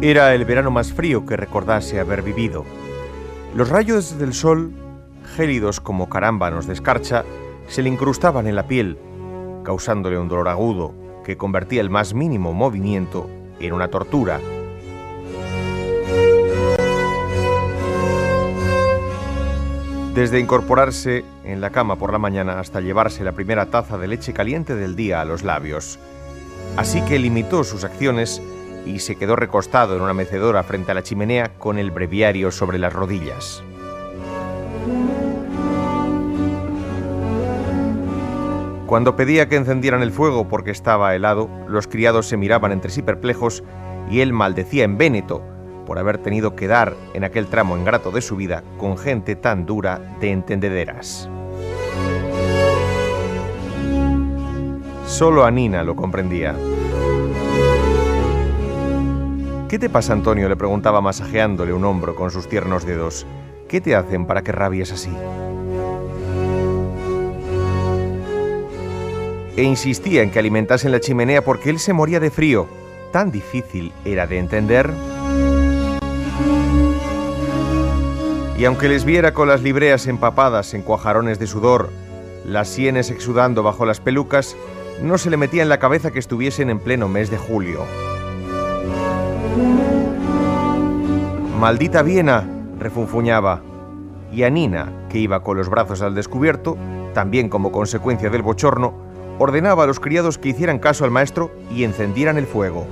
Era el verano más frío que recordase haber vivido. Los rayos del sol, gélidos como carámbanos de escarcha, se le incrustaban en la piel, causándole un dolor agudo que convertía el más mínimo movimiento en una tortura. Desde incorporarse en la cama por la mañana hasta llevarse la primera taza de leche caliente del día a los labios. Así que limitó sus acciones y se quedó recostado en una mecedora frente a la chimenea con el breviario sobre las rodillas. Cuando pedía que encendieran el fuego porque estaba helado, los criados se miraban entre sí perplejos y él maldecía en véneto por haber tenido que dar en aquel tramo ingrato de su vida con gente tan dura de entendederas. Solo Anina lo comprendía. «¿Qué te pasa, Antonio?», le preguntaba masajeándole un hombro con sus tiernos dedos. «¿Qué te hacen para que rabies así?». E insistía en que alimentasen la chimenea porque él se moría de frío. ¿Tan difícil era de entender? Y aunque les viera con las libreas empapadas en cuajarones de sudor, las sienes exudando bajo las pelucas, no se le metía en la cabeza que estuviesen en pleno mes de julio. «Maldita Viena», refunfuñaba. Y Anina, que iba con los brazos al descubierto, también como consecuencia del bochorno, ordenaba a los criados que hicieran caso al maestro y encendieran el fuego.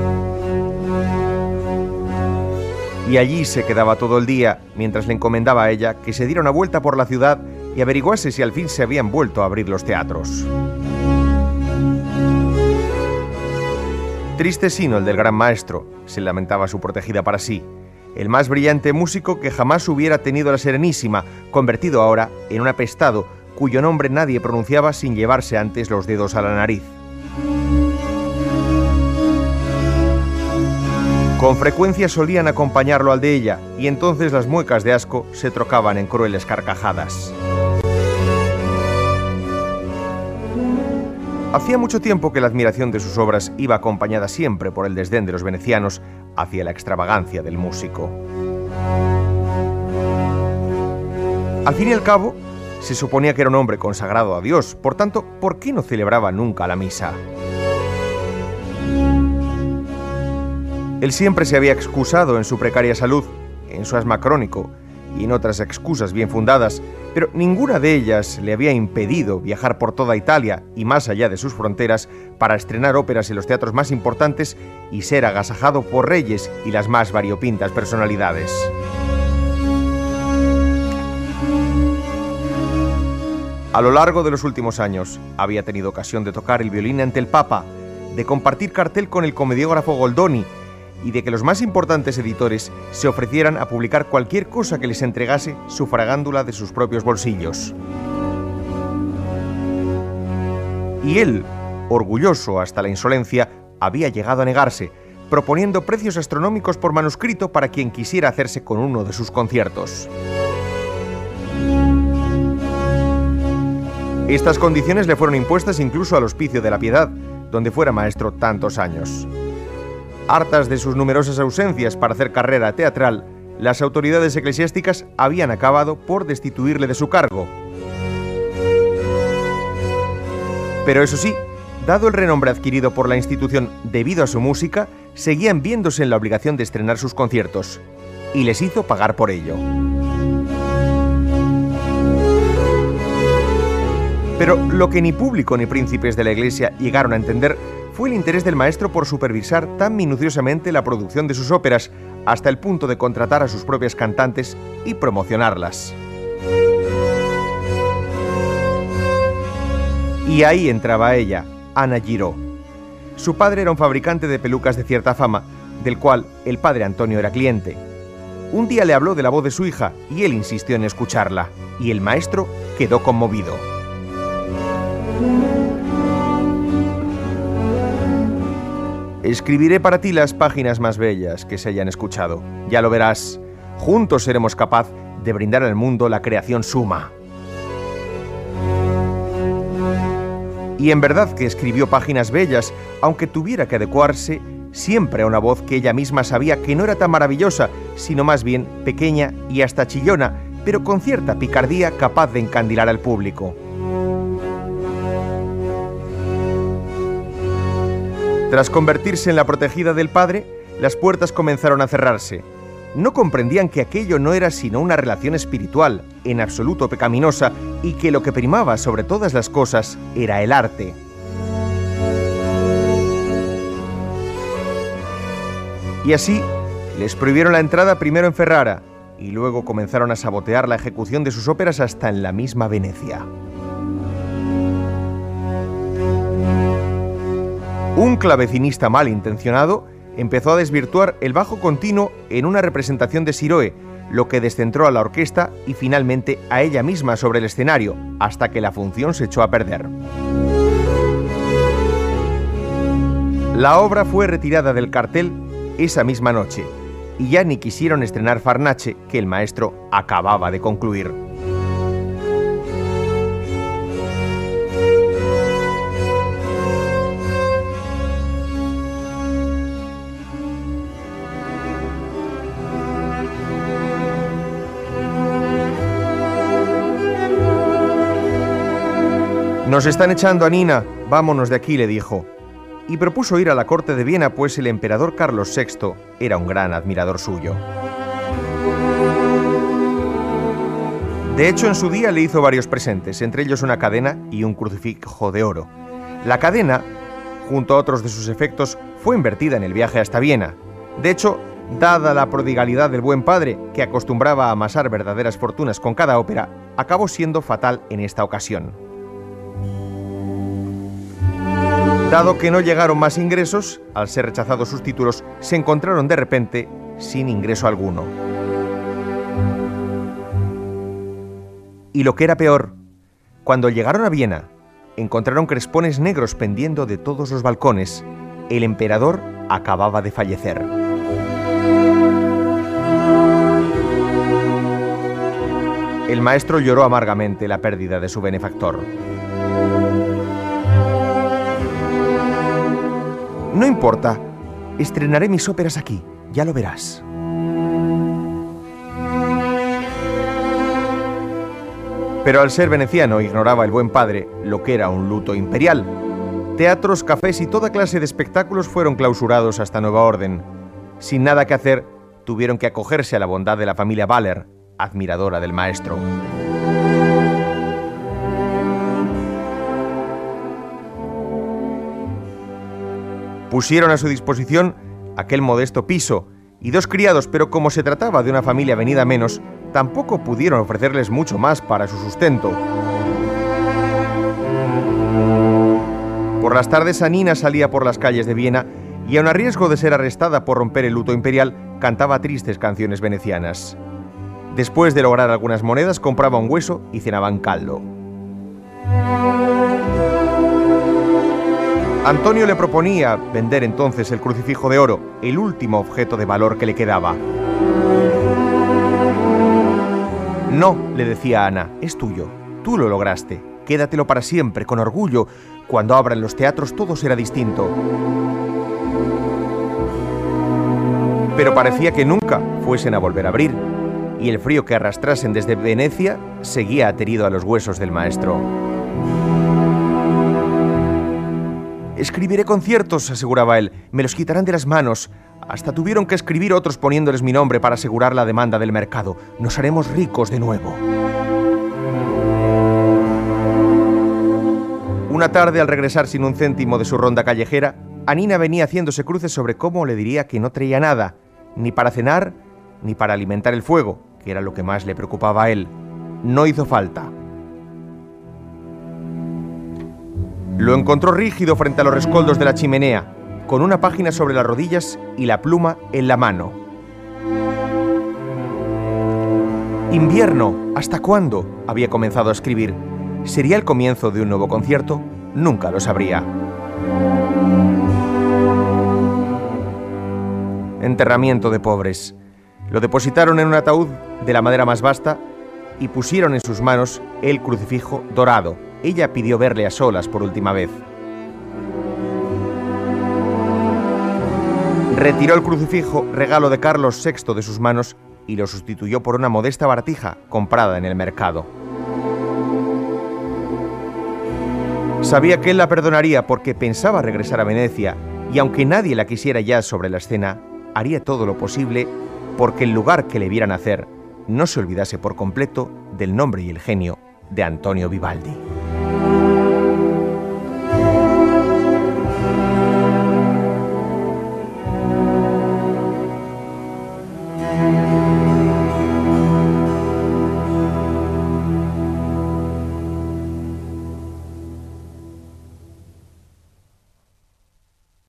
Y allí se quedaba todo el día, mientras le encomendaba a ella que se diera una vuelta por la ciudad y averiguase si al fin se habían vuelto a abrir los teatros. Triste sino el del gran maestro, se lamentaba su protegida para sí, el más brillante músico que jamás hubiera tenido la Serenísima, convertido ahora en un apestado cuyo nombre nadie pronunciaba sin llevarse antes los dedos a la nariz. Con frecuencia solían acompañarlo al de ella, y entonces las muecas de asco se trocaban en crueles carcajadas. Hacía mucho tiempo que la admiración de sus obras iba acompañada siempre por el desdén de los venecianos hacia la extravagancia del músico. Al fin y al cabo, se suponía que era un hombre consagrado a Dios, por tanto, ¿por qué no celebraba nunca la misa? Él siempre se había excusado en su precaria salud, en su asma crónico y en otras excusas bien fundadas, pero ninguna de ellas le había impedido viajar por toda Italia y más allá de sus fronteras para estrenar óperas en los teatros más importantes y ser agasajado por reyes y las más variopintas personalidades. A lo largo de los últimos años había tenido ocasión de tocar el violín ante el Papa, de compartir cartel con el comediógrafo Goldoni y de que los más importantes editores se ofrecieran a publicar cualquier cosa que les entregase sufragándula de sus propios bolsillos. Y él, orgulloso hasta la insolencia, había llegado a negarse, proponiendo precios astronómicos por manuscrito para quien quisiera hacerse con uno de sus conciertos. Estas condiciones le fueron impuestas incluso al Hospicio de la Piedad, donde fuera maestro tantos años. Hartas de sus numerosas ausencias para hacer carrera teatral, las autoridades eclesiásticas habían acabado por destituirle de su cargo. Pero eso sí, dado el renombre adquirido por la institución debido a su música, seguían viéndose en la obligación de estrenar sus conciertos, y les hizo pagar por ello. Pero lo que ni público ni príncipes de la Iglesia llegaron a entender fue el interés del maestro por supervisar tan minuciosamente la producción de sus óperas, hasta el punto de contratar a sus propias cantantes y promocionarlas. Y ahí entraba ella, Anna Giraud. Su padre era un fabricante de pelucas de cierta fama, del cual el padre Antonio era cliente. Un día le habló de la voz de su hija y él insistió en escucharla, y el maestro quedó conmovido. Escribiré para ti las páginas más bellas que se hayan escuchado. Ya lo verás. Juntos seremos capaz de brindar al mundo la creación suma. Y en verdad que escribió páginas bellas, aunque tuviera que adecuarse siempre a una voz que ella misma sabía que no era tan maravillosa, sino más bien pequeña y hasta chillona, pero con cierta picardía capaz de encandilar al público. Tras convertirse en la protegida del padre, las puertas comenzaron a cerrarse. No comprendían que aquello no era sino una relación espiritual, en absoluto pecaminosa, y que lo que primaba sobre todas las cosas era el arte. Y así, les prohibieron la entrada primero en Ferrara, y luego comenzaron a sabotear la ejecución de sus óperas hasta en la misma Venecia. Un clavecinista malintencionado empezó a desvirtuar el bajo continuo en una representación de Siroe, lo que descentró a la orquesta y finalmente a ella misma sobre el escenario, hasta que la función se echó a perder. La obra fue retirada del cartel esa misma noche, y ya ni quisieron estrenar Farnace, que el maestro acababa de concluir. «Nos están echando a Nina, vámonos de aquí», le dijo, y propuso ir a la corte de Viena, pues el emperador Carlos VI era un gran admirador suyo. De hecho, en su día le hizo varios presentes, entre ellos una cadena y un crucifijo de oro. La cadena, junto a otros de sus efectos, fue invertida en el viaje hasta Viena. De hecho, dada la prodigalidad del buen padre, que acostumbraba a amasar verdaderas fortunas con cada ópera, acabó siendo fatal en esta ocasión. Dado que no llegaron más ingresos, al ser rechazados sus títulos, se encontraron de repente sin ingreso alguno. Y lo que era peor, cuando llegaron a Viena, encontraron crespones negros pendiendo de todos los balcones. El emperador acababa de fallecer. El maestro lloró amargamente la pérdida de su benefactor. «No importa, estrenaré mis óperas aquí, ya lo verás». Pero al ser veneciano ignoraba el buen padre lo que era un luto imperial. Teatros, cafés y toda clase de espectáculos fueron clausurados hasta nueva orden. Sin nada que hacer, tuvieron que acogerse a la bondad de la familia Baller, admiradora del maestro. Pusieron a su disposición aquel modesto piso y 2 criados, pero como se trataba de una familia venida menos, tampoco pudieron ofrecerles mucho más para su sustento. Por las tardes, Nina salía por las calles de Viena y, aun a riesgo de ser arrestada por romper el luto imperial, cantaba tristes canciones venecianas. Después de lograr algunas monedas, compraba un hueso y cenaban caldo. Antonio le proponía vender entonces el crucifijo de oro, el último objeto de valor que le quedaba. «No», le decía a Ana, «es tuyo, tú lo lograste, quédatelo para siempre, con orgullo. Cuando abran los teatros todo será distinto». Pero parecía que nunca fuesen a volver a abrir, y el frío que arrastrasen desde Venecia seguía aterido a los huesos del maestro. «Escribiré conciertos», aseguraba él, «me los quitarán de las manos. Hasta tuvieron que escribir otros poniéndoles mi nombre para asegurar la demanda del mercado. Nos haremos ricos de nuevo». Una tarde, al regresar sin un céntimo de su ronda callejera, Nina venía haciéndose cruces sobre cómo le diría que no traía nada, ni para cenar, ni para alimentar el fuego, que era lo que más le preocupaba a él. No hizo falta. Lo encontró rígido frente a los rescoldos de la chimenea, con una página sobre las rodillas y la pluma en la mano. «Invierno, ¿hasta cuándo?», había comenzado a escribir. ¿Sería el comienzo de un nuevo concierto? Nunca lo sabría. Enterramiento de pobres. Lo depositaron en un ataúd de la madera más vasta y pusieron en sus manos el crucifijo dorado. Ella pidió verle a solas por última vez. Retiró el crucifijo, regalo de Carlos VI, de sus manos y lo sustituyó por una modesta baratija comprada en el mercado. Sabía que él la perdonaría porque pensaba regresar a Venecia y aunque nadie la quisiera ya sobre la escena, haría todo lo posible porque el lugar que le viera nacer no se olvidase por completo del nombre y el genio de Antonio Vivaldi.